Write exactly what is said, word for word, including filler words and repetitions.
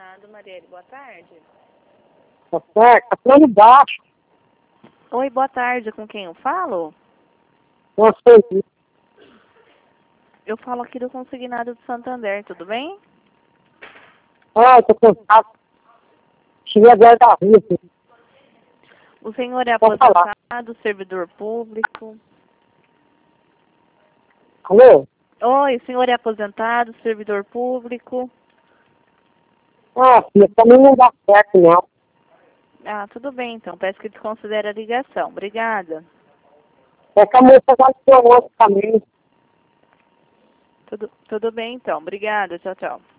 ar-condicionado, Marielle. Boa tarde. Tá certo, tá plano baixo. Oi, boa tarde. Com quem eu falo? Não sei. Eu falo aqui do Consignado de Santander, tudo bem? Ah, tô cansado. Cheguei agora da rua. Filho. O senhor é Pode falar. aposentado, servidor público? Alô? Oi, o senhor é aposentado, servidor público? Ah, filha, também não dá certo, não. Ah, tudo bem, então. Peço que desconsidere a ligação. Obrigada. É que a moça já me deu outro também. Tudo, tudo bem, então. Obrigada. Tchau, tchau.